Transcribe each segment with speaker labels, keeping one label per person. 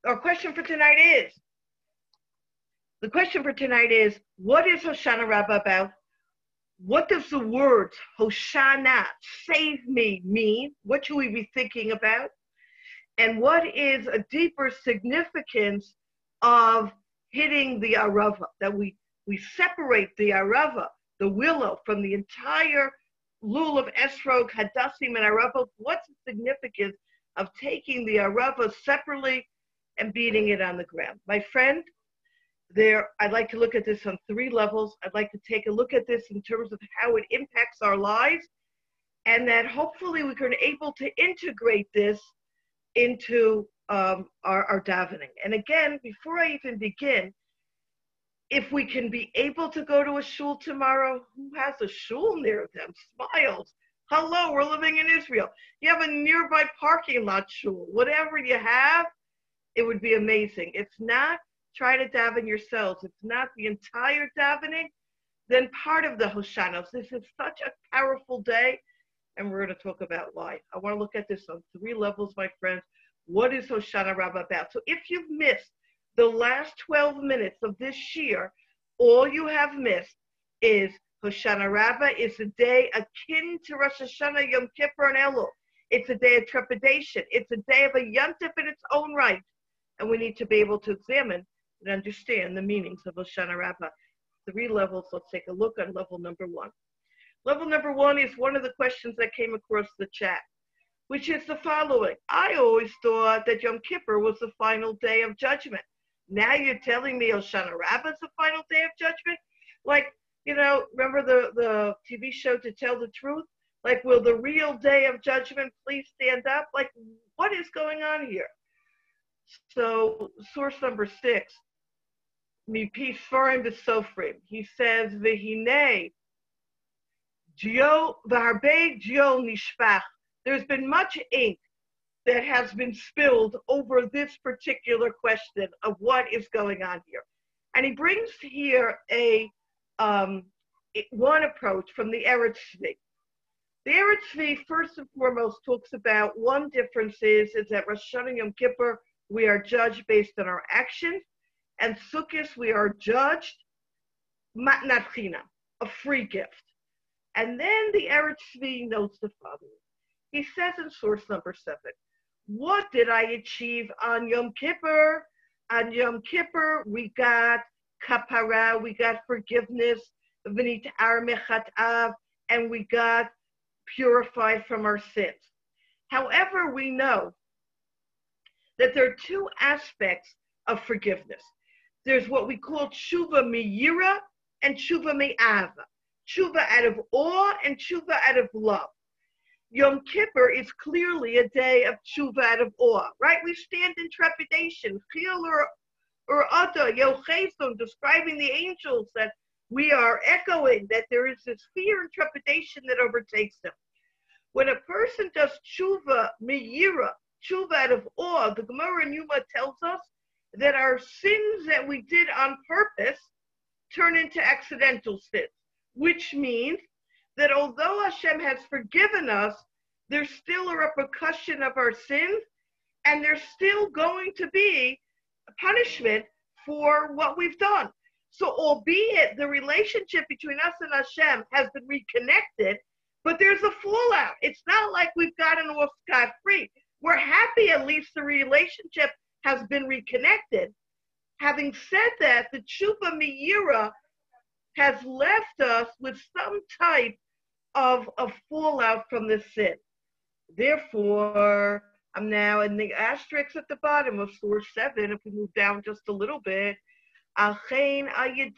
Speaker 1: our question for tonight is, the question for tonight is, what is Hoshana Rabbah about? What does the words Hoshana, save me, mean? What should we be thinking about? And what is a deeper significance of hitting the Arava, that we separate the Arava, the willow, from the entire lulav of Esrog, Hadassim, and Arava? What's the significance of taking the Arava separately and beating it on the ground? My friend, I'd like to look at this on 3 levels. I'd like to take a look at this in terms of how it impacts our lives, and that hopefully we can able to integrate this into our davening. And again, before I even begin, if we can be able to go to a shul tomorrow, who has a shul near them? Smiles. Hello, we're living in Israel. You have a nearby parking lot shul. Whatever you have, it would be amazing. If not, try to daven yourselves. If not the entire davening, then part of the Hoshanos. This is such a powerful day, and we're going to talk about why. I want to look at this on 3 levels, my friends. What is Hoshana Rabbah about? So if you've missed the last 12 minutes of this year, all you have missed is Hoshana Rabbah is a day akin to Rosh Hashanah, Yom Kippur, and Elul. It's a day of trepidation. It's a day of a yontif in its own right. And we need to be able to examine and understand the meanings of Hoshana Rabbah. 3 levels. Let's take a look on level number 1. Level number 1 is one of the questions that came across the chat, which is the following. I always thought that Yom Kippur was the final day of judgment. Now you're telling me Hoshana Rabbah is the final day of judgment? Like, remember the TV show To Tell the Truth? Like, will the real day of judgment please stand up? Like, what is going on here? So, source number 6, Mipi Sfarim B'Sofrim. He says, V'hinei, V'harbe Dio Nishpach. There's been much ink that has been spilled over this particular question of what is going on here. And he brings here one approach from the Eretz Shvi. The Eretz Shvi, first and foremost, talks about one difference is that Rosh Hashanah Yom Kippur, we are judged based on our actions, and Sukkot, we are judged matnat chinam, a free gift. And then the Eretz Shvi notes the following. He says in source number 7, what did I achieve on Yom Kippur? On Yom Kippur, we got kapara, we got forgiveness, v'nitar mechatav, and we got purified from our sins. However, we know that there are 2 aspects of forgiveness. There's what we call tshuva miyira and tshuva me'ava. Tshuva out of awe and tshuva out of love. Yom Kippur is clearly a day of tshuva out of awe, right? We stand in trepidation. Chil or Ada, Yochezon, describing the angels, that we are echoing, that there is this fear and trepidation that overtakes them. When a person does tshuva miyira, tshuva out of awe, the Gemara in Yuma tells us that our sins that we did on purpose turn into accidental sins, which means that although Hashem has forgiven us, there's still a repercussion of our sins, and there's still going to be a punishment for what we've done. So albeit the relationship between us and Hashem has been reconnected, but there's a fallout. It's not like we've gotten off scot-free. We're happy at least the relationship has been reconnected. Having said that, the tshuva miyira has left us with some type of a fallout from the sin. Therefore, I'm now in the asterisk at the bottom of source 7, if we move down just a little bit. However,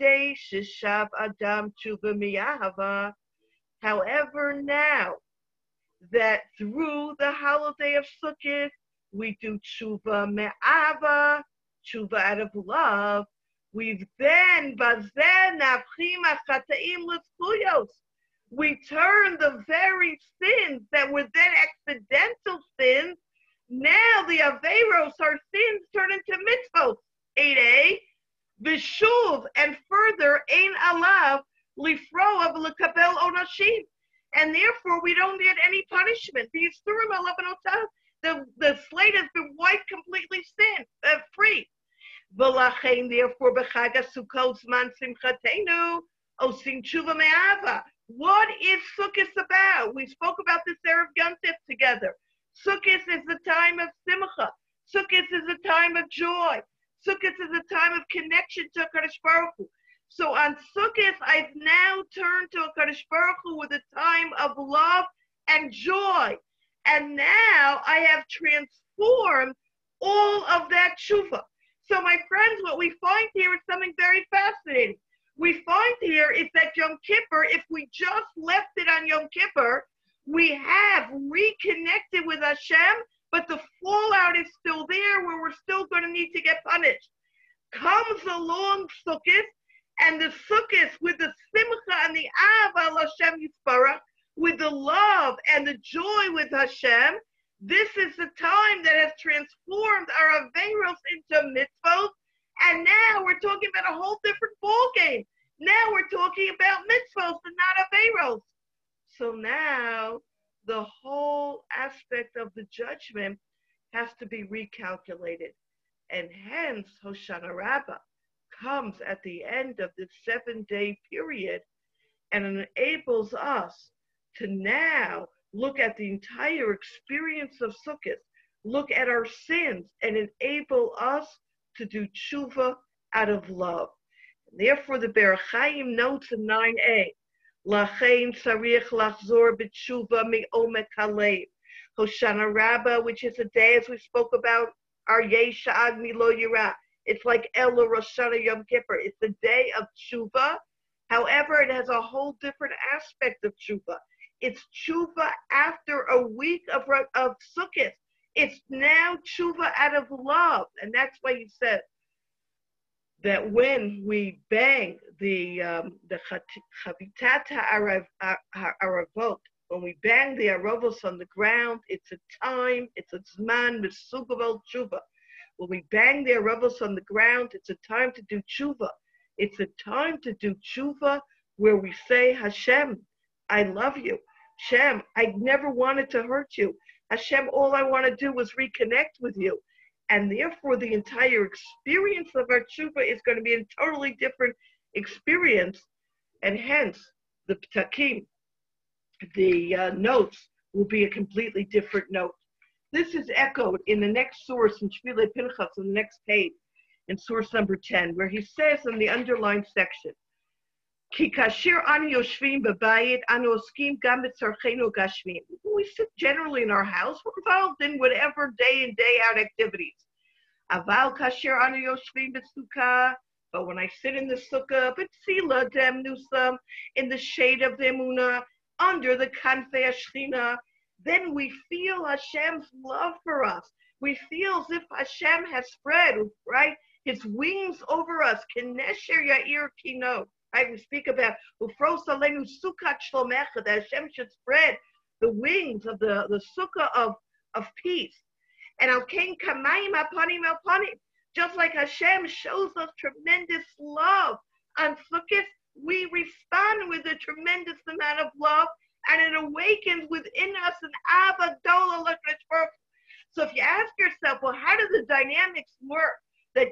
Speaker 1: now that through the holiday of Sukkot, we do tshuva me'ava, tshuva out of love, we turn the very sins that were then accidental sins, now the Averos, our sins, turn into mitzvot. 8a, Vishuv, and further, Ein Alav, Lifroa v'lekabel onashim. And therefore, we don't get any punishment. The slate has been wiped completely free. V'lachein, therefore, b'chag HaSukkot zman simchatenu, osim tshuva me'ava. What is Sukkot about? We spoke about this Erev Yom Tov together. Sukkot is the time of simcha. Sukkot is a time of joy. Sukkot is a time of connection to HaKadosh Baruch Hu. So on Sukkot, I've now turned to HaKadosh Baruch Hu with a time of love and joy. And now I have transformed all of that tshuva. So my friends, what we find here is something very fascinating. We find here is that Yom Kippur, if we just left it on Yom Kippur, we have reconnected with Hashem, but the fallout is still there where we're still going to need to get punished. Comes along Sukkot, and the Sukkot with the simcha and the ava Hashem Yisparach, with the love and the joy with Hashem, this is the time that has transformed our Averos into mitzvot, and now we're talking about a whole different ballgame. Now we're talking about mitzvot and not Averos. So now the whole aspect of the judgment has to be recalculated. And hence Hoshana Rabbah comes at the end of this 7-day period and enables us to now look at the entire experience of Sukkot, look at our sins, and enable us to do tshuva out of love. And therefore, the Be'er Chaim notes in 9a, Lachein tzarich lachzor b'tshuva me'omek halev. Hoshana Rabbah, which is a day, as we spoke about, Aryeh Sha'ad Milo Yirah. It's like Elul Rosh Hashanah Yom Kippur. It's the day of tshuva. However, it has a whole different aspect of tshuva. It's tshuva after a week of Sukkot. It's now tshuva out of love. And that's why he said that when we bang the chavitat ha'aravot, when we bang the aravos on the ground, it's a time, it's a zman mesugavol tshuva. When we bang the aravos on the ground, it's a time to do tshuva. It's a time to do tshuva where we say, Hashem, I love you. Hashem, I never wanted to hurt you. Hashem, all I want to do was reconnect with you. And therefore, the entire experience of our tshuva is going to be a totally different experience. And hence, the ptakim, the notes, will be a completely different note. This is echoed in the next source in Shvilei Pinchas, on the next page, in source number 10, where he says in the underlined section, Ki kasher anu yoshvim b'bayit anu oskim gam b'tzarchenu gashmim. When we sit generally in our house, we're involved in whatever day in, day out activities. Aval kasher anu yoshvim b'sukkah. But when I sit in the sukkah, b'tzila dem nusam, in the shade of the emunah, under the kanfei Shechina, then we feel Hashem's love for us. We feel as if Hashem has spread, right, his wings over us. Kinesher Yair Kino. Right, we speak about Ufros Alenu Sukkot Shlomecha, that Hashem should spread the wings of the sukkah of peace. And Al Kain Kamayim Apanim Apanim. Just like Hashem shows us tremendous love on Sukkot, we respond with a tremendous amount of love, and it awakens within us an Ava Dola L'Kadosh Baruch Hu. So if you ask yourself, well, how do the dynamics work that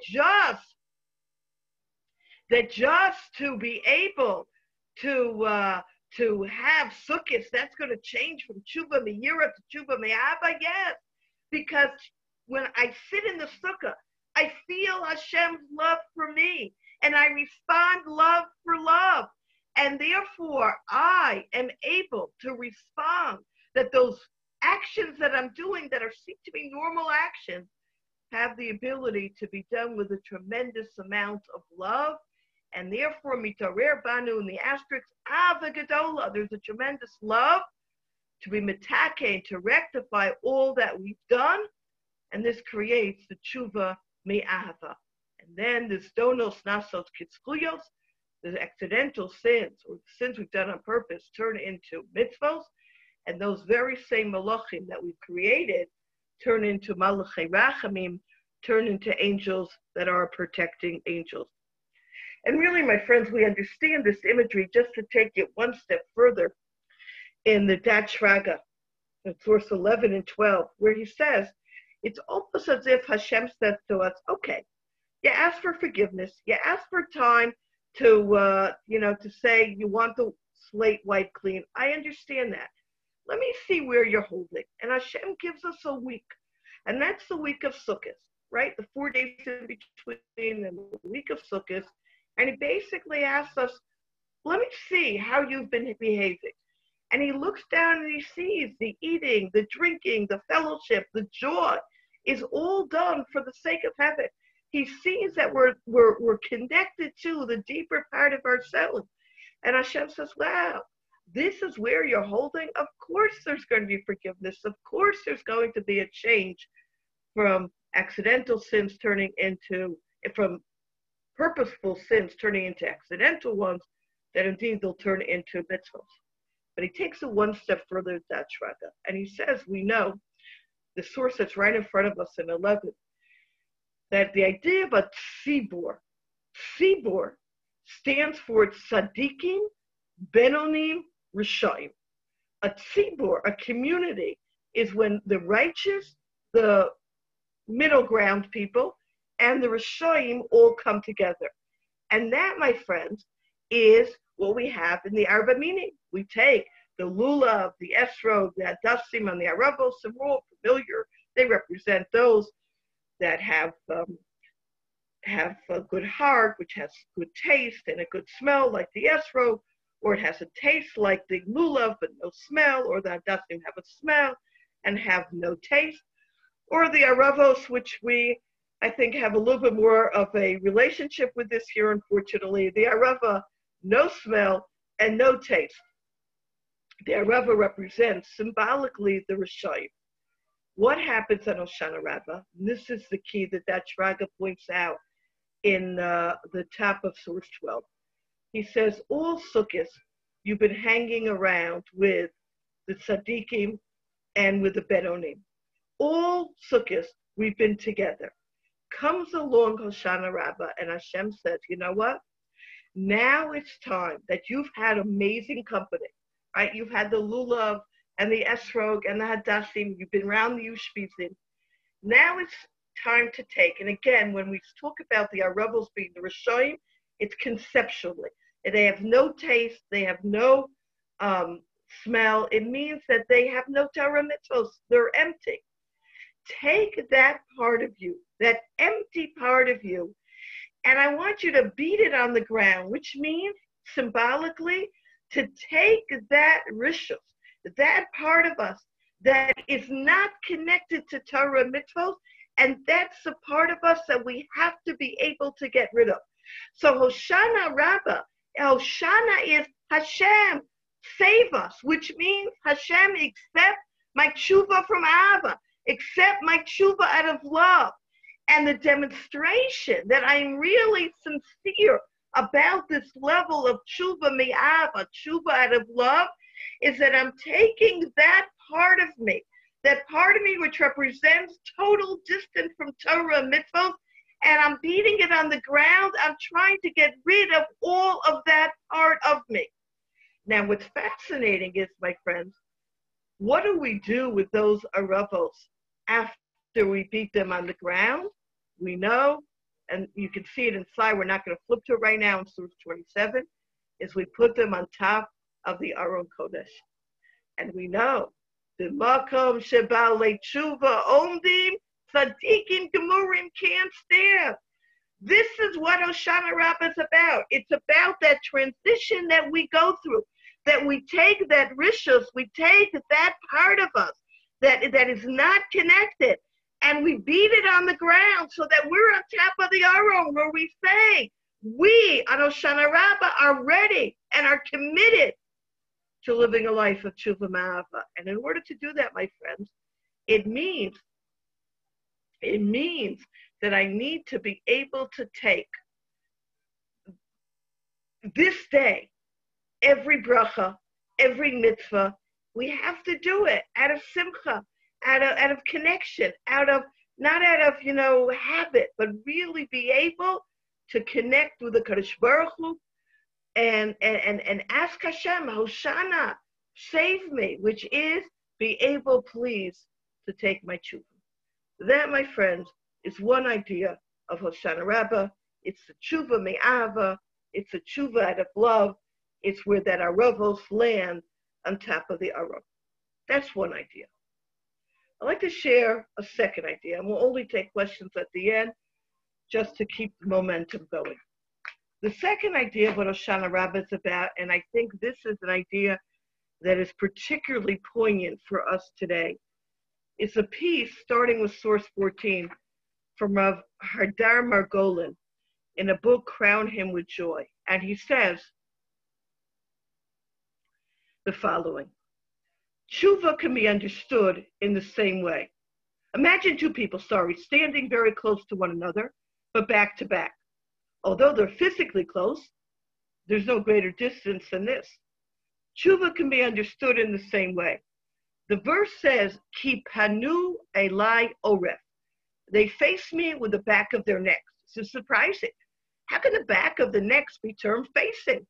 Speaker 1: just to be able to have Sukkot, that's going to change from Tshuva Me'ira to Tshuva Me'ava? Yes, because when I sit in the Sukkah, I feel Hashem's love for me, and I respond love for love. And therefore, I am able to respond that those actions that I'm doing that are seem to be normal actions have the ability to be done with a tremendous amount of love. And therefore, mitarer banu in the asterisk, ava gadola, there's a tremendous love to be mitake, to rectify all that we've done. And this creates the tshuva me'ahava. And then there's donos nasos kitzkuyos, the accidental sins, or the sins we've done on purpose, turn into mitzvos, and those very same malachim that we've created turn into malachei rachamim, turn into angels that are protecting angels. And really, my friends, we understand this imagery just to take it one step further in the Dat Shraga, in source 11 and 12, where he says, it's almost as if Hashem says to us, okay, You ask for forgiveness. You ask for time to, to say you want the slate wiped clean. I understand that. Let me see where you're holding. And Hashem gives us a week. And that's the week of Sukkot, right? The 4 days in between and the week of Sukkot. And he basically asks us, let me see how you've been behaving. And he looks down and he sees the eating, the drinking, the fellowship, the joy is all done for the sake of heaven. He sees that we're connected to the deeper part of ourselves. And Hashem says, wow, this is where you're holding. Of course there's going to be forgiveness. Of course there's going to be a change from accidental sins from purposeful sins turning into accidental ones, that indeed they'll turn into mitzvahs. But he takes it one step further, that Shraga, and he says, we know, the source that's right in front of us in 11, that the idea of a tzibur stands for tzadikim, benonim, rishayim. A tzibur, a community, is when the righteous, the middle ground people, and the rishayim all come together. And that, my friends, is what we have in the Arba meaning. We take the lulav, the esrog, the hadassim, and the aravos, and we're all familiar. They represent those that have a good heart, which has good taste and a good smell, like the esrog, or it has a taste like the lulav but no smell, or the hadassim have a smell and have no taste, or the aravos, which I think have a little bit more of a relationship with this here, unfortunately. The arava, no smell and no taste. The arava represents symbolically the Rishayim. What happens on Hoshana Rabbah? This is the key that Shraga points out in the top of source 12. He says, all sukkahs, you've been hanging around with the tzaddikim and with the benonim. All sukkahs, we've been together. Comes along Hoshana Rabbah, and Hashem says, you know what? Now it's time that you've had amazing company, right? You've had the lulav and the esrog and the hadassim. You've been around the ushpizim. Now it's time to take. And again, when we talk about the aravos being the rishayim, it's conceptually. They have no taste. They have no smell. It means that they have no Torah mitzvos. They're empty. Take that part of you, that empty part of you, and I want you to beat it on the ground, which means symbolically to take that rishus, that part of us that is not connected to Torah mitzvot, and that's a part of us that we have to be able to get rid of. So Hoshana Rabbah, Hoshana is Hashem, save us, which means Hashem, accept my tshuva from Ava, accept my tshuva out of love. And the demonstration that I'm really sincere about this level of tshuva mi'ava, tshuva out of love, is that I'm taking that part of me which represents total distance from Torah and mitzvot, and I'm beating it on the ground. I'm trying to get rid of all of that part of me. Now, what's fascinating is, my friends, what do we do with those aravos after we beat them on the ground? We know, and you can see it inside, we're not going to flip to it right now in Surah 27, is we put them on top of the Aron Kodesh. And we know, the Makom Sheba Le'tshuva Omdim Tzadikim Gemurim can't stand. This is what Hoshana Rabbah is about. It's about that transition that we go through, that we take that rishus, we take that part of us that is not connected, and we beat it on the ground so that we're on top of the Aron, where we say, we on Hoshana Rabbah are ready and are committed to living a life of tshuva ma'ava. And in order to do that, my friends, it means that I need to be able to take this day, every bracha, every mitzvah, we have to do it out of simcha, out of connection, not out of habit, but really be able to connect with the Kadosh Baruch Hu and ask Hashem, Hoshana, save me, which is be able, please, to take my tshuva. That, my friends, is one idea of Hoshana Rabbah. It's the tshuva me'ava. It's a tshuva out of love. It's where that aravos land on top of the arav. That's one idea. I'd like to share a second idea, and we'll only take questions at the end just to keep the momentum going. The second idea of what Hoshana Rabbah is about, and I think this is an idea that is particularly poignant for us today, is a piece starting with source 14 from Rav Hadar Margolin in a book, Crown Him with Joy. And he says the following: Tshuva can be understood in the same way. Imagine two people, standing very close to one another, but back to back. Although they're physically close, there's no greater distance than this. Tshuva can be understood in the same way. The verse says, Ki panu elai oref. They face me with the back of their necks. This is surprising. How can the back of the necks be termed facing?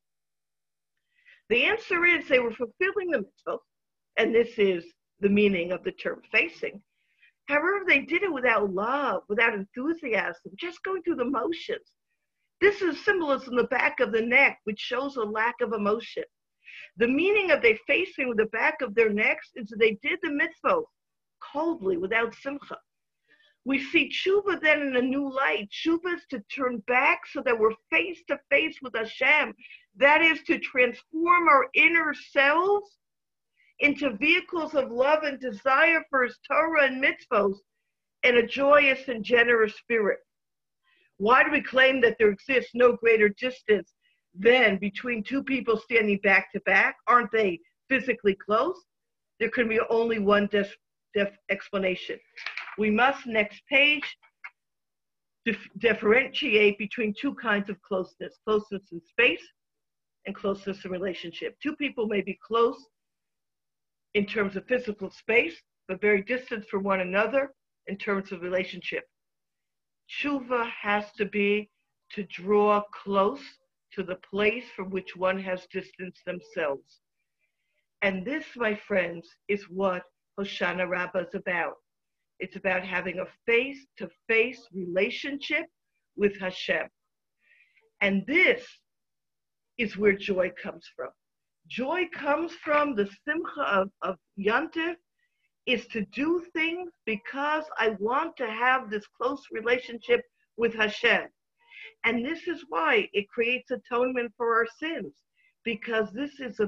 Speaker 1: The answer is they were fulfilling the mitzvah, and this is the meaning of the term facing. However, they did it without love, without enthusiasm, just going through the motions. This is symbolism in the back of the neck, which shows a lack of emotion. The meaning of they facing with the back of their necks is that they did the mitzvah coldly, without simcha. We see tshuva then in a new light. Tshuva is to turn back so that we're face to face with Hashem. That is to transform our inner selves into vehicles of love and desire for His Torah and mitzvos and a joyous and generous spirit. Why do we claim that there exists no greater distance than between two people standing back to back? Aren't they physically close? There can be only one explanation. We must, next page, differentiate between two kinds of closeness. Closeness in space and closeness in relationship. Two people may be close in terms of physical space, but very distant from one another in terms of relationship. Tshuva has to be to draw close to the place from which one has distanced themselves. And this, my friends, is what Hoshana Rabbah is about. It's about having a face-to-face relationship with Hashem. And this is where joy comes from. Joy comes from the simcha of Yantiv, is to do things because I want to have this close relationship with Hashem. And this is why it creates atonement for our sins, because this is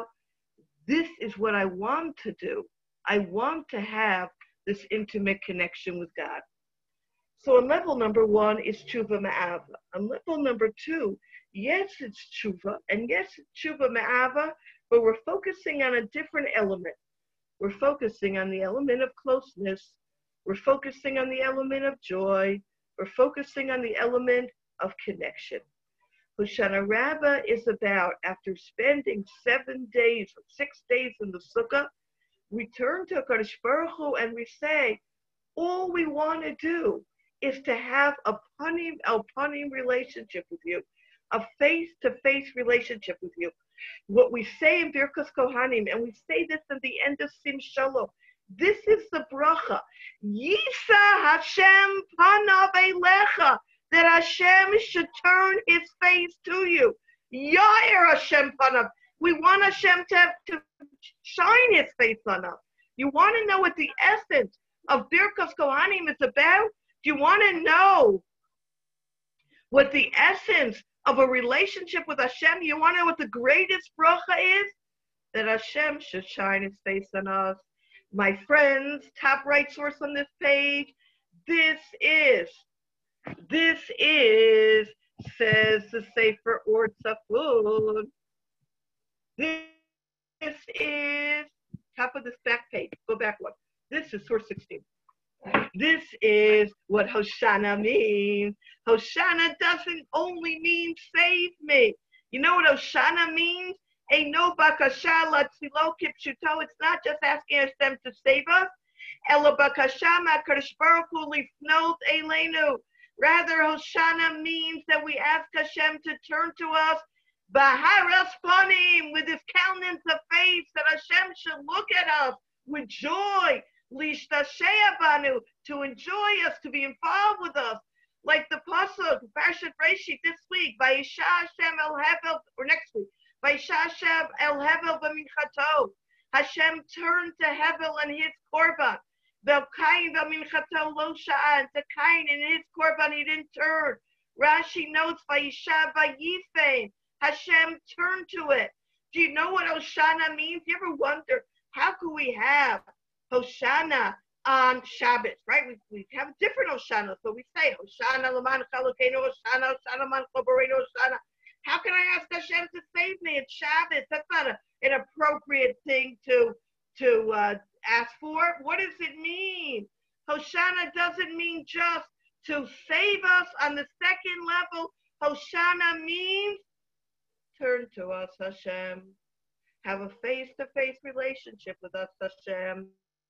Speaker 1: what I want to do. I want to have this intimate connection with God. So on level number one is tshuva me'ava. On level number two, yes, it's tshuva, and yes, it's tshuva me'ava, but we're focusing on a different element. We're focusing on the element of closeness. We're focusing on the element of joy. We're focusing on the element of connection. Hoshana Rabbah is about, after spending 7 days, 6 days in the sukkah, we turn to HaKadosh Baruch Hu and we say, all we want to do is to have a panim relationship with you, a face-to-face relationship with you. What we say in Birkas Kohanim, and we say this at the end of Sim Shalom, this is the bracha. Yisa Hashem panav elecha, that Hashem should turn His face to you. Yair Hashem panav. We want Hashem to shine His face on us. You want to know what the essence of Birkas Kohanim is about? Do you want to know what the essence of a relationship with Hashem? You want to know what the greatest bracha is? That Hashem should shine His face on us. My friends, top right source on this page, this is, says the Sefer Or Tzafun. This is, top of this back page, go back one. This is source 16. This is what Hoshana means. Hoshana doesn't only mean save me. You know what Hoshana means? Eino bakasha latzilo kipshuto. It's not just asking Hashem to save us. Elo bakasha ma'akadosh baruch hu lifnot eleinu. Rather, Hoshana means that we ask Hashem to turn to us Baharas panim, with His countenance of face, that Hashem should look at us with joy, lishtashea banu, to enjoy us, to be involved with us. Like the pasuk, Parshat Breshit this week, Vayisha Hashem el Hevel, or next week, Vayisha Hashem el Hevel v'minchato. Hashem turned to Hevel and his korban. The Kain v'minchato lo sha'an. To Kain and his korban he didn't turn. Rashi notes Vayisha vayifein. Hashem turned to it. Do you know what Hoshana means? You ever wonder how could we have Hoshana on Shabbos, right? We have different Hoshana, so we say Hoshana Laman Chalukenu Hoshana Hoshana Man Choborenu Hoshana. How can I ask Hashem to save me? It's Shabbos. That's not an appropriate thing to ask for. What does it mean? Hoshana doesn't mean just to save us on the second level. Hoshana means turn to us, Hashem. Have a face-to-face relationship with us, Hashem.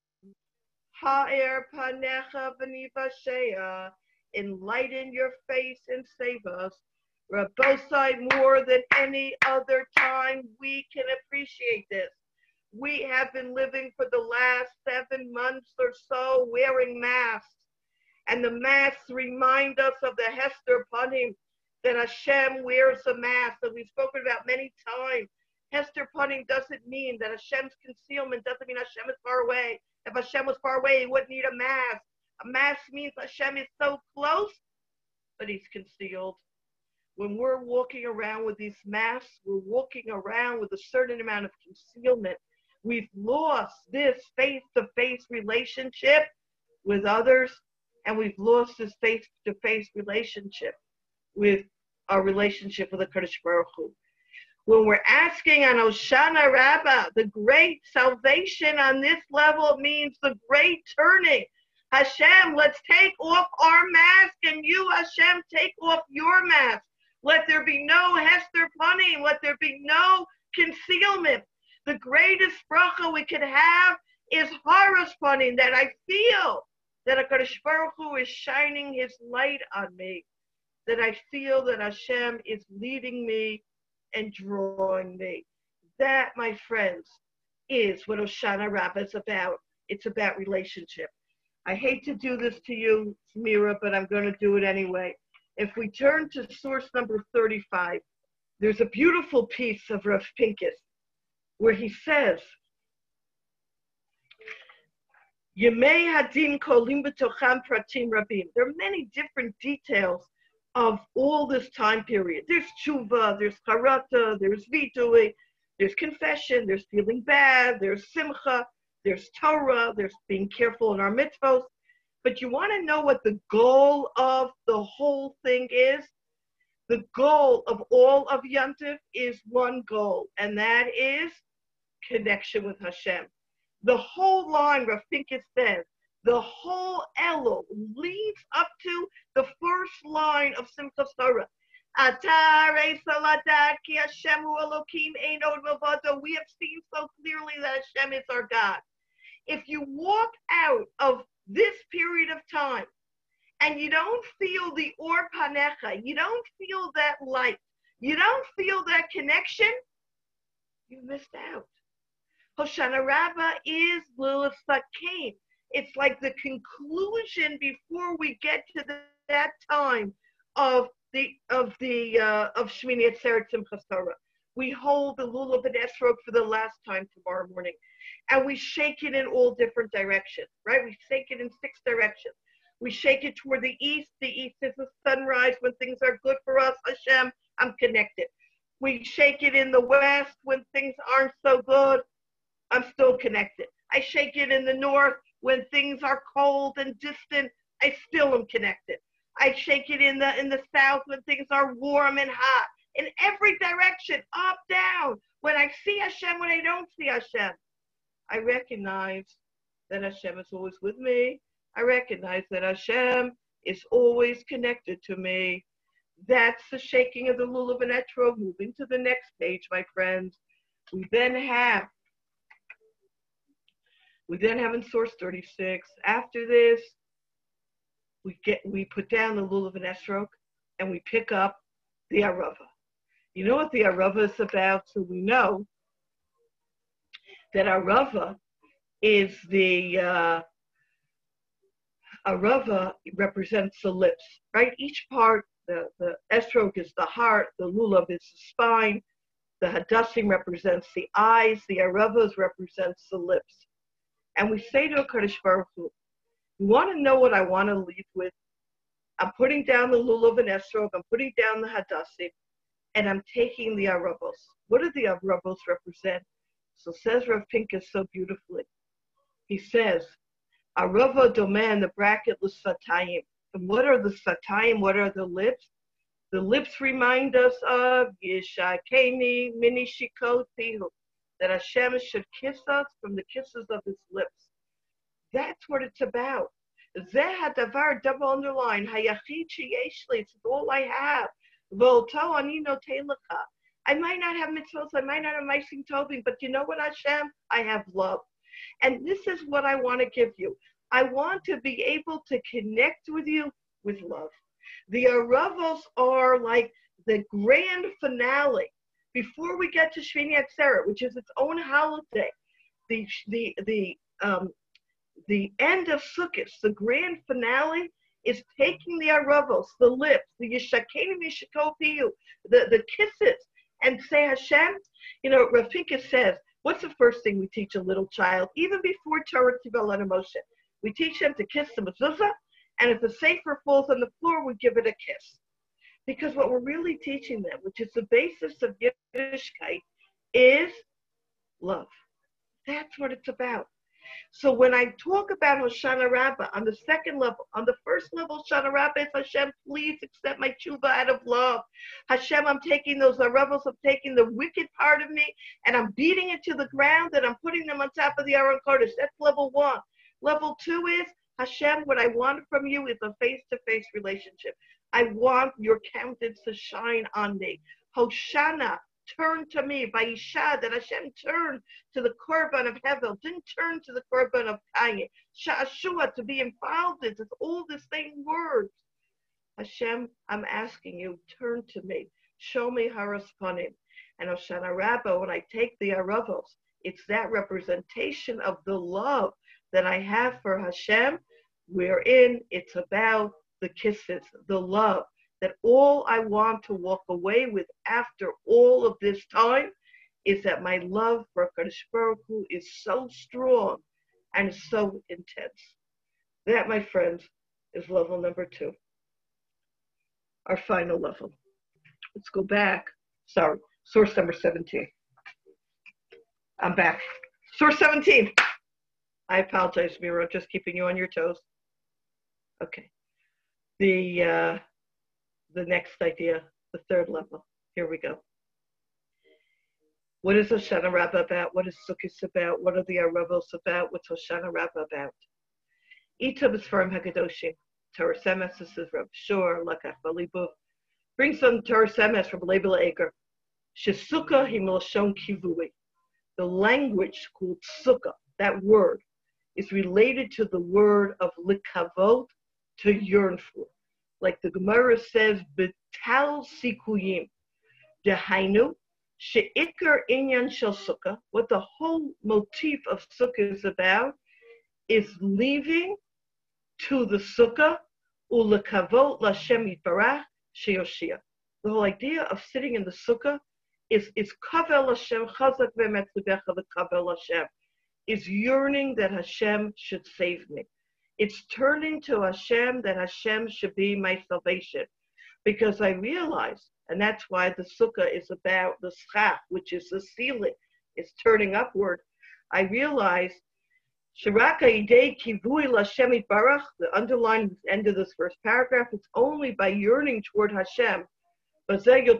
Speaker 1: Ha'er panecha v'nivashea. Enlighten your face and save us. Rabbosai, more than any other time, we can appreciate this. We have been living for the last 7 months or so wearing masks. And the masks remind us of the Hester Panim, that Hashem wears a mask that we've spoken about many times. Hester Panim doesn't mean that Hashem's concealment doesn't mean Hashem is far away. If Hashem was far away, he wouldn't need a mask. A mask means Hashem is so close, but he's concealed. When we're walking around with these masks, we're walking around with a certain amount of concealment. We've lost this face-to-face relationship with others, and we've lost this face-to-face relationship with our relationship with the Kadosh Baruch Hu. When we're asking on Hoshana Rabbah, the great salvation on this level means the great turning. Hashem, let's take off our mask, and you, Hashem, take off your mask. Let there be no Hester Panim. Let there be no concealment. The greatest bracha we could have is Haras Panim, that I feel that HaKadosh Baruch Hu is shining his light on me, that I feel that Hashem is leading me and drawing me. That, my friends, is what Hoshana Rabbah is about. It's about relationship. I hate to do this to you, Mira, but I'm going to do it anyway. If we turn to source number 35, there's a beautiful piece of Rav Pincus where he says, Yemei Hadin kolim b'tocham pratim rabim. There are many different details of all this time period. There's tshuva, there's charata, there's vitui, there's confession, there's feeling bad, there's simcha, there's Torah, there's being careful in our mitzvos. But you want to know what the goal of the whole thing is? The goal of all of Yontif is one goal, and that is connection with Hashem. The whole line, Rav Pincus says, the whole Elul leads up to the first line of Simchas Torah. Atare saladat ki Hashem hu Elokim ein od milvado. We have seen so clearly that Hashem is our God. If you walk out of this period of time and you don't feel the or panecha, you don't feel that light, you don't feel that connection, you missed out. Hoshana Rabbah is Lilith Sakein. It's like the conclusion before we get to that time of Shmini Atzeret Simchas Torah. We hold the Lulav and Esrog for the last time tomorrow morning, and we shake it in all different directions, right? We shake it in 6 directions. We shake it toward the east. The east is the sunrise when things are good for us. Hashem, I'm connected. We shake it in the west when things aren't so good. I'm still connected. I shake it in the north when things are cold and distant. I still am connected. I shake it in the south when things are warm and hot. In every direction, up, down. When I see Hashem, when I don't see Hashem, I recognize that Hashem is always with me. I recognize that Hashem is always connected to me. That's the shaking of the Lulav and Etrog. Moving to the next page, my friends. We then have in source 36, after this, we put down the Lulav and Esrog and we pick up the Arava. You know what the Arava is about? So we know that Arava is the Arava represents the lips, right? Each part, the esrog is the heart, the lulav is the spine, the hadassim represents the eyes, the aravas represents the lips. And we say to HaKadosh Baruch Hu, you want to know what I want to leave with? I'm putting down the lulav and esrog, I'm putting down the hadassim, and I'm taking the aravos. What do the aravos represent? So says Rav Pinkus so beautifully. He says, Arava Domeh in the bracket l'sfatayim. And what are the sfatayim? What are the lips? The lips remind us of Yishakeni Mini Shikot Pihu, that Hashem should kiss us from the kisses of his lips. That's what it's about. Zeh hadavar, double underline, hayachid sheyeshli, it's all I have. Volto ani notei lecha. I might not have mitzvot, I might not have ma'asim tovim, but you know what, Hashem? I have love. And this is what I want to give you. I want to be able to connect with you with love. The Aravos are like the grand finale. Before we get to Shmini Atzeret, which is its own holiday, the end of Sukkot, the grand finale, is taking the Aravos, the lips, the Yishakenu Yishikopiyu, the kisses, and say, Hashem, you know, Rav Pinkus says, what's the first thing we teach a little child, even before Torah Tivol and emotion? We teach them to kiss the mezuzah, and if the sefer falls on the floor, we give it a kiss. Because what we're really teaching them, which is the basis of Yiddishkeit, is love. That's what it's about. So when I talk about Hoshana Rabbah on the second level, on the first level, Hoshana Rabbah is Hashem, please accept my tshuva out of love. Hashem, I'm taking those aravos, I'm taking the wicked part of me, and I'm beating it to the ground, and I'm putting them on top of the Aron Kodesh. That's level one. Level two is, Hashem, what I want from you is a face-to-face relationship. I want your countenance to shine on me. Hoshana, turn to me. Vayisha, that Hashem turned to the korban of Hevel, didn't turn to the korban of Kayin. Sha'ashua, to be involved in, it's all the same words. Hashem, I'm asking you, turn to me. Show me Haraspanim. And Hoshana Rabbah, when I take the Aravos, it's that representation of the love that I have for Hashem, wherein it's about the kisses, the love, that all I want to walk away with after all of this time is that my love for HaKadosh Baruch Hu is so strong and so intense. That, my friends, is level number 2. Our final level. Let's go back. Sorry, source number 17. I'm back. Source 17. I apologize, Miro, just keeping you on your toes. Okay. The next idea, the third level. Here we go. What is Hoshana Rabbah about? What is Sukkot about? What are the Aravos about? What's Hoshana Rabbah about? Ita B'Sfarim HaKadoshim. Torah Semes, this is Rav Shor, Lakach Balibu. Brings some Torah Semes from Label Eger. Shesukkah Himilshon Kivui. The language called Sukkah, that word, is related to the word of likavot, to yearn for. Like the Gemara says, Betal Sikuyim. Dehainu, She'ikar Inyan Shel Sukkah, what the whole motif of Sukkah is about, is leaving to the Sukkah, Ulekavot Lashem Yitbarach Sheyoshia. The whole idea of sitting in the Sukkah is Kavel Hashem, Chazak Ve'metzubecha V'Kavel Hashem, is yearning that Hashem should save me. It's turning to Hashem, that Hashem should be my salvation. Because I realize, and that's why the Sukkah is about the schach, which is the ceiling, it's turning upward. I realize, Shiraka Idei Kivui Lashem Yitbarach, the underlined end of this first paragraph, it's only by yearning toward Hashem. We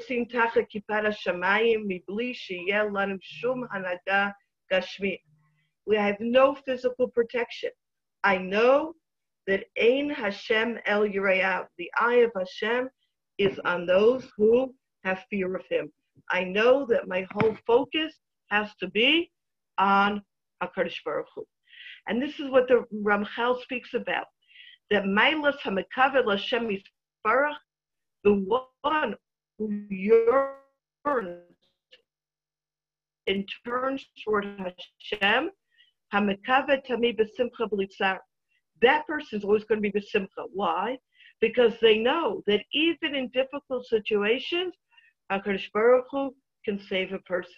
Speaker 1: have no physical protection. I know that Ein Hashem El Yirayav, the eye of Hashem is on those who have fear of him. I know that my whole focus has to be on HaKadosh Baruch Hu. And this is what the Ramchal speaks about, that Mailas HaMekaveh L'Hashem Yisparach, the one who yearns and turns toward Hashem, HaMekaveh Tamid B'Simcha B'Litzar, that person is always going to be b'simcha. Why? Because they know that even in difficult situations, HaKadosh Baruch Hu can save a person.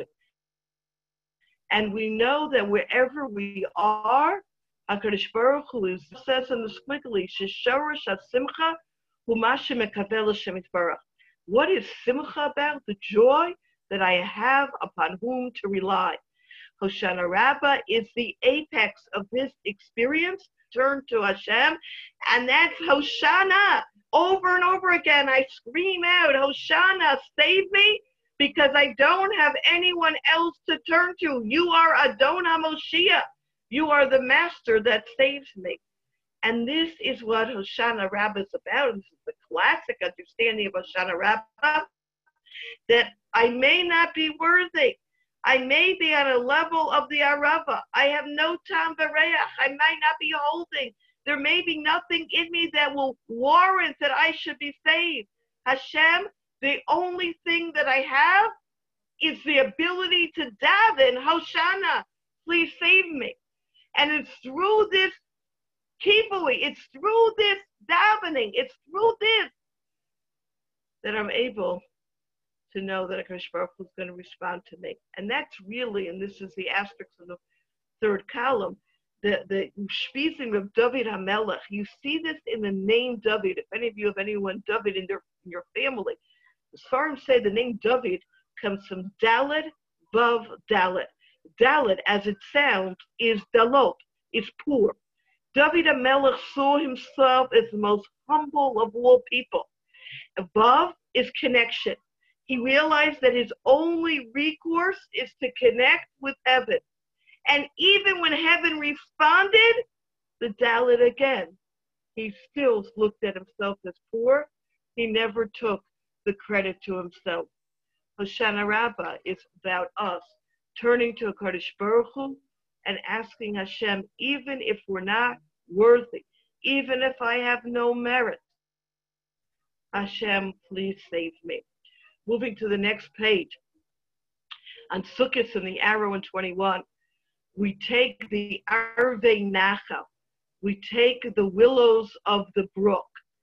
Speaker 1: And we know that wherever we are, HaKadosh Baruch Hu is, says in the squiggly, Sheshorosh HaSimcha Humashe Mekabel Hashem Yitbarach. What is simcha about? The joy that I have upon whom to rely. Hoshana Rabbah is the apex of this experience. Turn to Hashem, and that's Hoshana. Over and over again, I scream out, Hoshana, save me, because I don't have anyone else to turn to. You are Adon HaMoshiach. You are the master that saves me. And this is what Hoshana Rabbah is about. This is the classic understanding of Hoshana Rabbah, that I may not be worthy. I may be on a level of the Arava. I have no tam v'reach. I might not be holding. There may be nothing in me that will warrant that I should be saved. Hashem, the only thing that I have is the ability to daven, Hoshana, please save me. And it's through this kivui, it's through this davening, it's through this that I'm able to know that HaKadosh Baruch Hu is going to respond to me. And that's really, and this is the asterisk of the third column, the Shpizim of David HaMelech. You see this in the name David. If any of you have anyone David in your family, the Sfarim say the name David comes from Dalet, Vav, Dalet. Dalet, as it sounds, is Dalot, is poor. David HaMelech saw himself as the most humble of all people. Vav is connection. He realized that his only recourse is to connect with heaven. And even when heaven responded, the Dalet again, he still looked at himself as poor. He never took the credit to himself. Hoshana Rabbah is about us turning to HaKadosh Baruch Hu and asking Hashem, even if we're not worthy, even if I have no merit, Hashem, please save me. Moving to the next page, on Sukkot and the arrow in 21, we take the Arvei Nachal, we take the willows of the brook.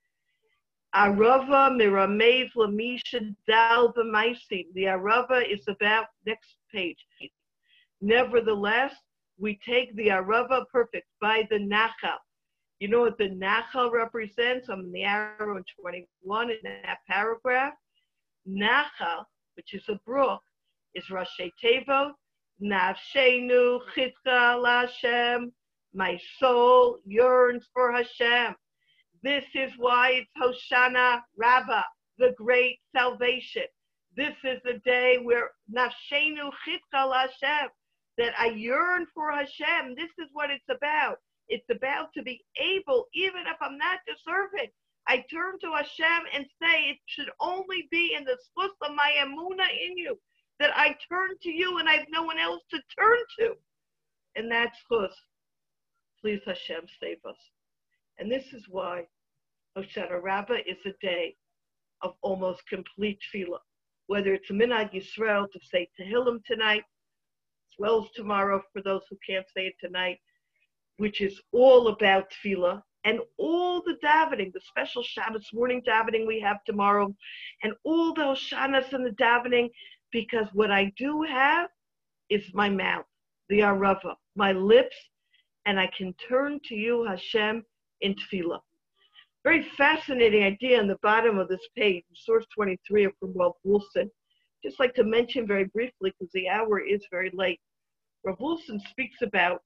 Speaker 1: Arava Miramev Lamisha Dal B'Maisim. The Arava is about, next page. Nevertheless, we take the Arava perfect by the Nachal. You know what the Nachal represents? I'm in the arrow in 21 in that paragraph. Nachal, which is a brook, is Rashi Tevot, Nafshenu Chitka LaHashem. My soul yearns for Hashem. This is why it's Hoshana Rabbah, the great salvation. This is the day where Nafshenu Chitka LaHashem, that I yearn for Hashem. This is what it's about. It's about to be able, even if I'm not deserving, I turn to Hashem and say it should only be in the spus of my emunah in you, that I turn to you and I have no one else to turn to. And that's chus. Please Hashem, save us. And this is why Hoshana Rabbah is a day of almost complete tefillah. Whether it's a Minhag Yisrael to say Tehillim tonight, as well as tomorrow for those who can't say it tonight, which is all about tefillah, and all the davening, the special Shabbos morning davening we have tomorrow, and all the Hoshanas and the davening, because what I do have is my mouth, the Arava, my lips, and I can turn to you, Hashem, in tefillah. Very fascinating idea on the bottom of this page, source 23 from Rav Wolfson. Just like to mention very briefly, because the hour is very late. Rav Wolfson speaks about,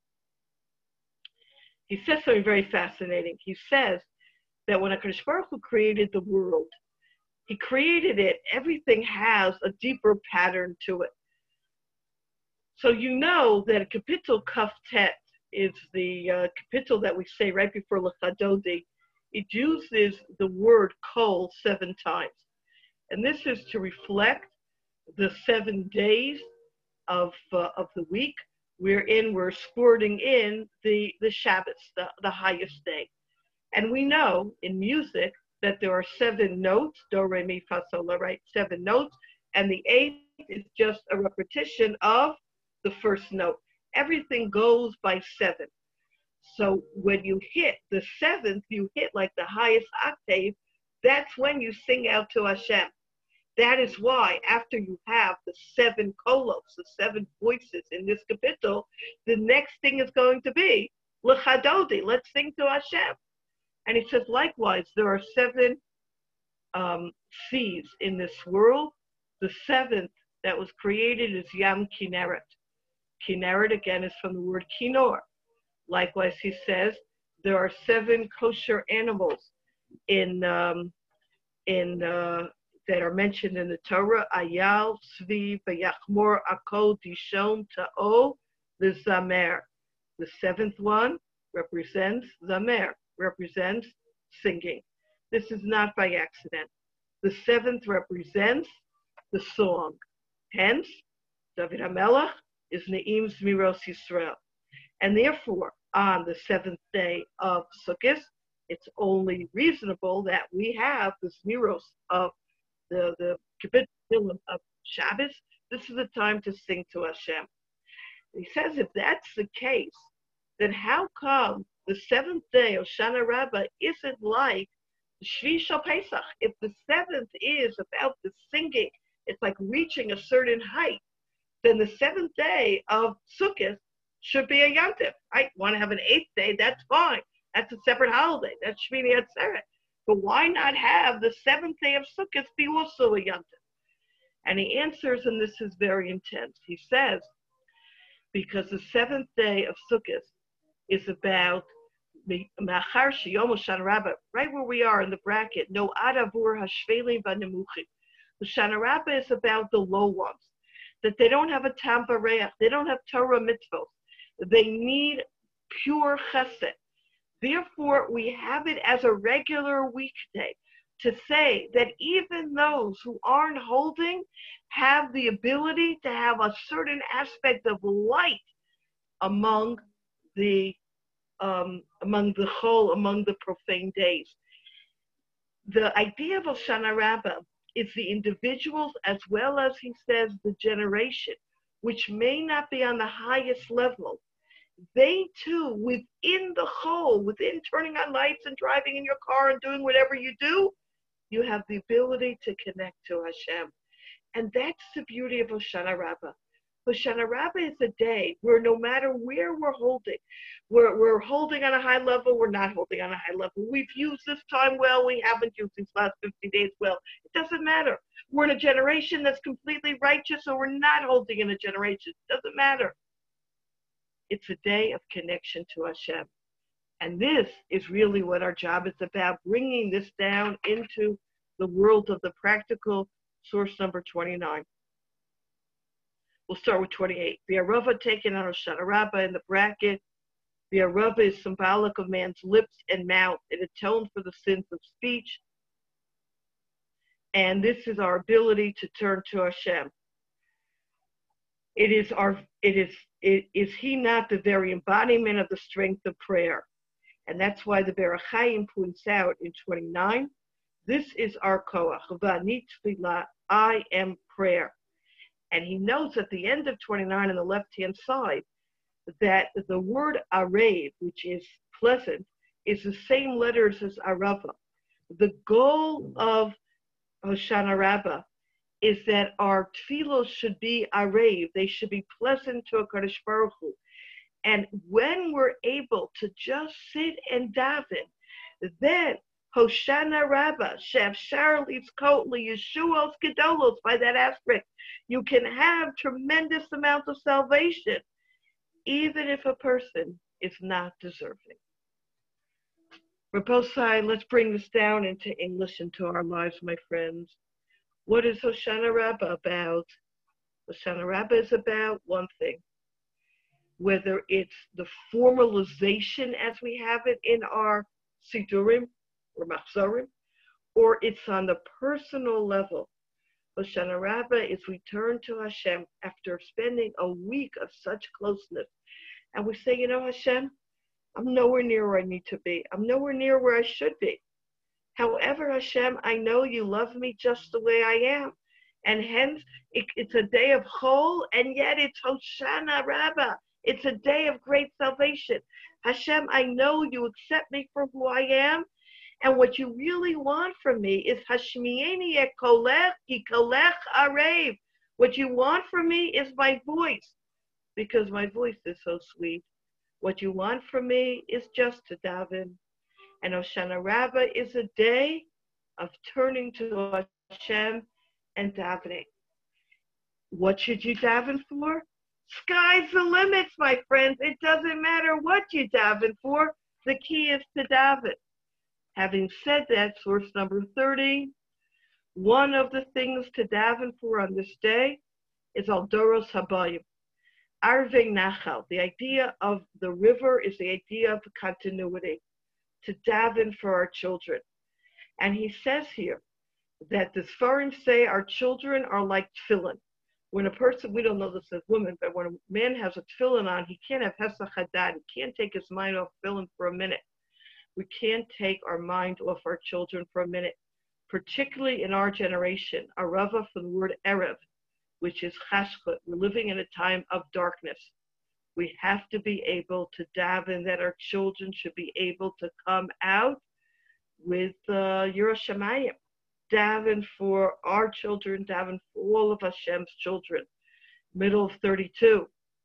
Speaker 1: he says something very fascinating. He says that when HaKadosh Baruch Hu created the world, he created it, everything has a deeper pattern to it. So you know that Kapitel Kaf Tet is the kapitel that we say right before Lechadodi. It uses the word kol 7 times. And this is to reflect the 7 days of the week, wherein we're sporting in the Shabbos, the highest day. And we know in music that there are 7 notes, do, re, mi, fa, sol, la, right? 7 notes, and the 8th is just a repetition of the first note. Everything goes by 7. So when you hit the seventh, you hit like the highest octave. That's when you sing out to Hashem. That is why after you have the 7 kolos, the 7 voices in this capital, the next thing is going to be L'chadodi, let's sing to Hashem. And he says, likewise, there are 7 seas in this world. The 7th that was created is Yam Kinneret. Kinneret, again, is from the word kinor. Likewise, he says, there are 7 kosher animals that are mentioned in the Torah: Ayal, Tzvi, Vayachmor, Akol, Dishon, Ta'o, the Zamer. The 7th one represents Zamer, represents singing. This is not by accident. The 7th represents the song. Hence, David HaMelech is Ne'im Zmiros Yisrael. And therefore, on the 7th day of Sukkot, it's only reasonable that we have the Zmiros of the Kibbutz of Shabbos. This is the time to sing to Hashem. He says, if that's the case, then how come the 7th day of Shana Rabbah isn't like the Shvi Shal Pesach? If the 7th is about the singing, it's like reaching a certain height, then the 7th day of Sukkot should be a Yantif. I want to have an 8th day, that's fine. That's a separate holiday. That's Shmini Atzeret. But why not have the 7th day of Sukkot be also a Yantif? And he answers, and this is very intense. He says, because the 7th day of Sukkot is about Machar Sheyom Shana Rabbah, right where we are in the bracket, no Adavur Hashvelim Vanemuchim. The Shana Rabbah is about the low ones, that they don't have a Tam Bareach, they don't have Torah mitzvot, they need pure chesed. Therefore, we have it as a regular weekday to say that even those who aren't holding have the ability to have a certain aspect of light among the chol, among the profane days. The idea of Hoshana Rabbah is the individuals as well as, he says, the generation, which may not be on the highest level. They too, within the chol, within turning on lights and driving in your car and doing whatever you do, you have the ability to connect to Hashem. And that's the beauty of Hoshana Rabbah. Hoshana Rabbah is a day where no matter where we're holding holding on a high level, we're not holding on a high level. We've used this time well, we haven't used these last 50 days well. It doesn't matter. We're in a generation that's completely righteous, or we're not holding in a generation. It doesn't matter. It's a day of connection to Hashem. And this is really what our job is about, bringing this down into the world of the practical. Source number 29. We'll start with 28. The Arava taken on Hoshana Rabbah in the bracket. The Arava is symbolic of man's lips and mouth. It atones for the sins of speech. And this is our ability to turn to Hashem. Is he not the very embodiment of the strength of prayer? And that's why the Be'er HaChaim points out in 29, this is our koach, v'ani tefillah, I am prayer. And he notes at the end of 29 on the left-hand side that the word arev, which is pleasant, is the same letters as arava. The goal of Hoshana Rabbah is that our tefillos should be arev, they should be pleasant to HaKadosh Baruch Hu. And when we're able to just sit and daven, then Hoshana Rabbah, Shefshar Litzkot Yeshuos Gedolos, by that aspect, you can have tremendous amounts of salvation, even if a person is not deserving. Rabbosai, let's bring this down into English, into our lives, my friends. What is Hoshana Rabbah about? Hoshana Rabbah is about one thing. Whether it's the formalization as we have it in our Sidurim or Machzorim, or it's on the personal level. Hoshana Rabbah is we turn to Hashem after spending a week of such closeness. And we say, you know, Hashem, I'm nowhere near where I need to be. I'm nowhere near where I should be. However, Hashem, I know you love me just the way I am. And hence, it's a day of chol, and yet it's Hoshana Rabbah. It's a day of great salvation. Hashem, I know you accept me for who I am, and what you really want from me is Hashmieni et kolech ki kolech arev. What you want from me is my voice, because my voice is so sweet. What you want from me is just to daven. And Hoshana Rabbah is a day of turning to Hashem and davening. What should you daven for? Sky's the limits, my friends. It doesn't matter what you daven for. The key is to daven. Having said that, source number 30, one of the things to daven for on this day is Aldoros Habayim. Arvei Nachal. The idea of the river is the idea of continuity. To daven for our children. And he says here that the Sfarim say our children are like tefillin. When a person, we don't know this as women, but when a man has a tefillin on, he can't have hesach hadad. He can't take his mind off tefillin for a minute. We can't take our mind off our children for a minute, particularly in our generation. Arava from the word erev, which is chashkut. We're living in a time of darkness. We have to be able to daven that our children should be able to come out with Yiras Shamayim. Daven for our children, daven for all of Hashem's children. Middle of 32.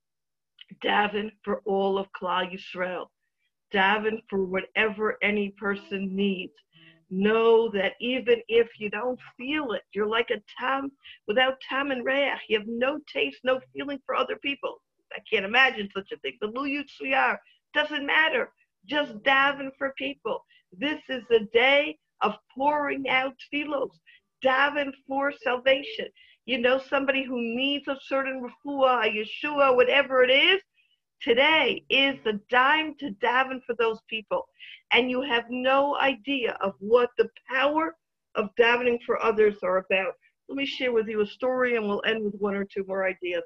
Speaker 1: Daven for all of Klal Yisrael. Daven for whatever any person needs. Know that even if you don't feel it, you're like a tam without tam and reach. You have no taste, no feeling for other people. I can't imagine such a thing. But Lu Yutzuyar, doesn't matter. Just daven for people. This is the day of pouring out tefillos. Daven for salvation. You know somebody who needs a certain refuah, a Yeshua, whatever it is. Today is the time to daven for those people. And you have no idea of what the power of davening for others are about. Let me share with you a story and we'll end with one or two more ideas.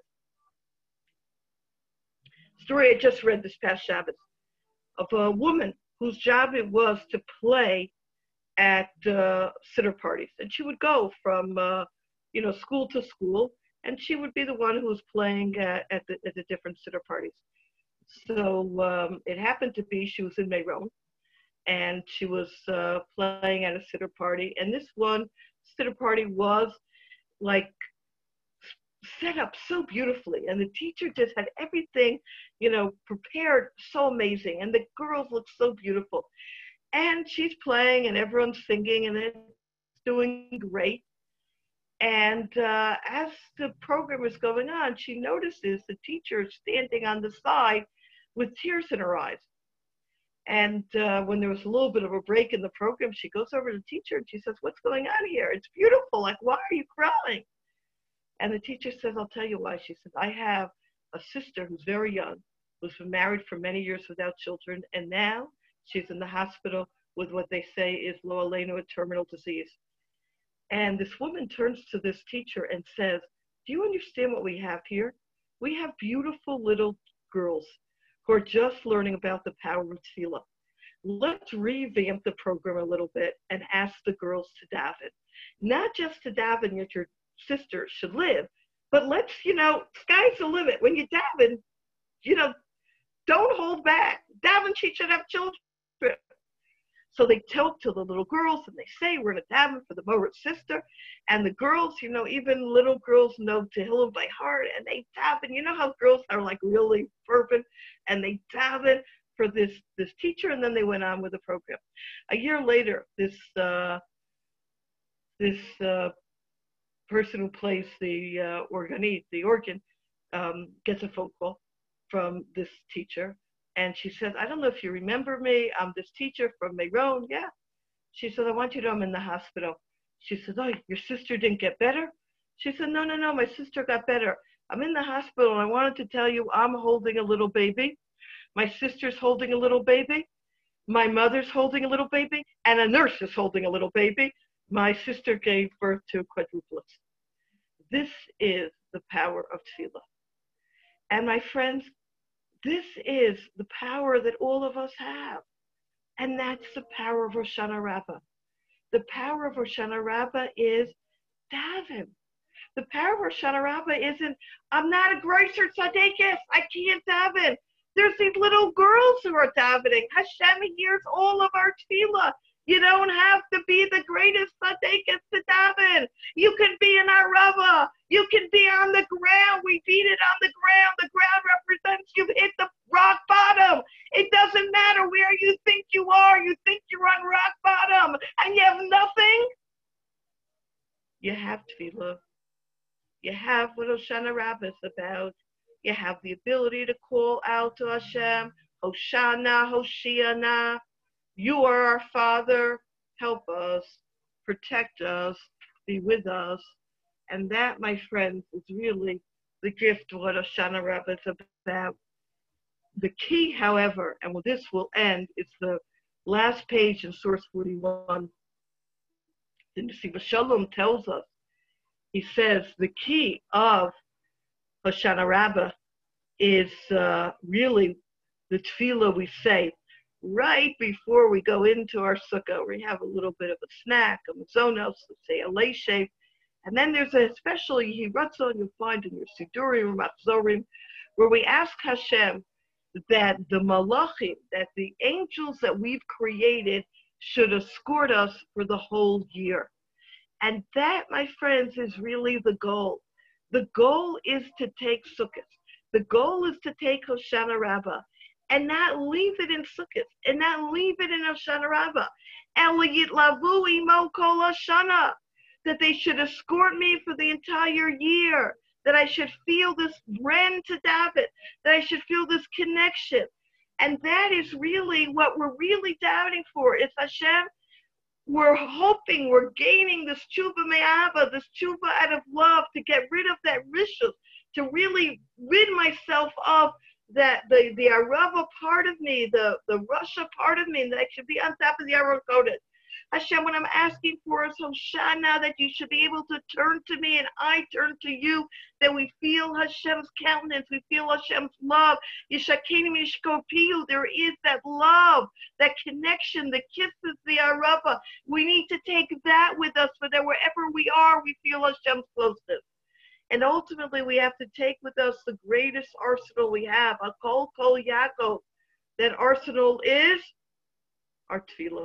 Speaker 1: Story I just read this past Shabbos of a woman whose job it was to play at siddur parties. And she would go from school to school, and she would be the one who was playing at the different siddur parties. So it happened to be she was in Meron, and she was playing at a siddur party. And this one siddur party was like set up so beautifully, and the teacher just had everything, prepared so amazing, and the girls looked so beautiful. And she's playing, and everyone's singing, and it's doing great. And as the program is going on, she notices the teacher standing on the side with tears in her eyes. And when there was a little bit of a break in the program, she goes over to the teacher and she says, "What's going on here? It's beautiful. Like, why are you crying?" And the teacher says, "I'll tell you why." She says, "I have a sister who's very young, who's been married for many years without children, and now she's in the hospital with what they say is lo aleinu, a terminal disease." And this woman turns to this teacher and says, "Do you understand what we have here? We have beautiful little girls who are just learning about the power of tefillah. Let's revamp the program a little bit and ask the girls to daven. Not just to daven that your sister should live, but let's, sky's the limit. When you daven, don't hold back. Daven, she should have children." So they talk to the little girls and they say, "We're going to daven for the Moritz sister." And the girls, even little girls know Tehillim by heart, and they daven. You know how girls are like really fervent, and they daven for this teacher, and then they went on with the program. A year later, this person who plays the organ, gets a phone call from this teacher. And she says, "I don't know if you remember me. I'm this teacher from Meron." "Yeah." She said, "I want you to know I'm in the hospital." She says, "Oh, your sister didn't get better?" She said, No, my sister got better. I'm in the hospital, and I wanted to tell you I'm holding a little baby. My sister's holding a little baby. My mother's holding a little baby. And a nurse is holding a little baby. My sister gave birth to quadruplets." This is the power of tefillah. And my friends, this is the power that all of us have. And that's the power of Hoshana Rabbah. The power of Hoshana Rabbah is daven. The power of Hoshana Rabbah isn't, I'm not a grocer tzaddikus, I can't daven. There's these little girls who are davening. Hashem hears all of our tefillah. You don't have to be the greatest tzaddikus to daven. You can be an arava. You can be on the ground. We beat it on the ground. The ground represents you've hit the rock bottom. It doesn't matter where you think you are. You think you're on rock bottom and you have nothing. You have tefillah. You have what Hoshana Rabbah is about. You have the ability to call out to Hashem, Hoshana, Hoshiana. You are our Father. Help us, protect us, be with us. And that, my friends, is really the gift of what Hoshana Rabbah is about. The key, however, and with this will end, it's the last page in source 41. The Nesiva Shalom tells us, he says, the key of Hoshana Rabbah is really the tefillah we say right before we go into our sukkah. We have a little bit of a snack, a mazonos, let's say a leishev, and then there's a special Yehi Ratzon you'll find in your Sidurim or Machzorim, where we ask Hashem that the malachim, that the angels that we've created should escort us for the whole year. And that, my friends, is really the goal. The goal is to take Sukkot. The goal is to take Hoshana Rabbah and not leave it in Sukkot and not leave it in Hoshana Rabbah. Eliyitlavu imo kol Hoshana, that they should escort me for the entire year, that I should feel this brand to David, that I should feel this connection. And that is really what we're really doubting for. It's Hashem. We're hoping we're gaining this tshuva me'ava, this tshuva out of love, to get rid of that rishus, to really rid myself of that the arava part of me, the Russia part of me, that I should be on top of the Aron Kodesh. Hashem, what I'm asking for is Hoshana, that you should be able to turn to me and I turn to you, that we feel Hashem's countenance, we feel Hashem's love. Yishakini mishkopiyu, there is that love, that connection, the kisses, the arava. We need to take that with us so that wherever we are, we feel Hashem's closeness. And ultimately, we have to take with us the greatest arsenal we have, a kol Yaakov. That arsenal is our tefillah.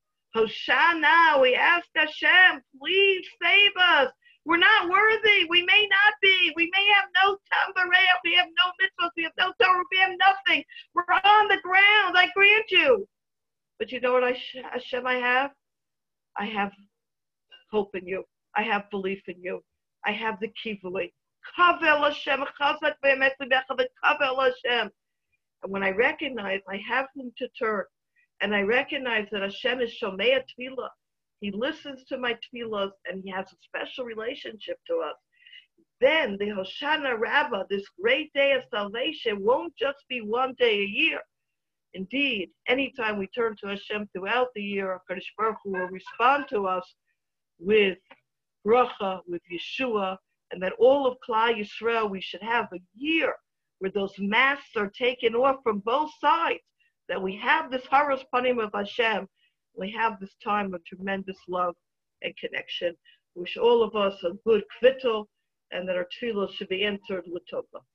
Speaker 1: Hoshana, we ask Hashem, please save us. We're not worthy. We may not be. We may have no tambarei. We have no mitzvahs. We have no Torah. We have nothing. We're on the ground. I grant you. But you know what, Hashem, I have? I have hope in you. I have belief in you. I have the kivui. Kavel Hashem, chazak be'emet libecha, kavel Hashem. And when I recognize I have whom to turn, and I recognize that Hashem is Shomei Tefillah, He listens to my tefillahs, and He has a special relationship to us, then the Hoshana Rabbah, this great day of salvation, won't just be one day a year. Indeed, anytime we turn to Hashem throughout the year, HaKadosh Baruch Hu will respond to us with bracha, with Yeshua, and that all of Klal Yisrael, we should have a year where those masks are taken off from both sides, that we have this Haras Panim of Hashem, we have this time of tremendous love and connection. Wish all of us a good kvittel, and that our tefillah should be entered l'tova.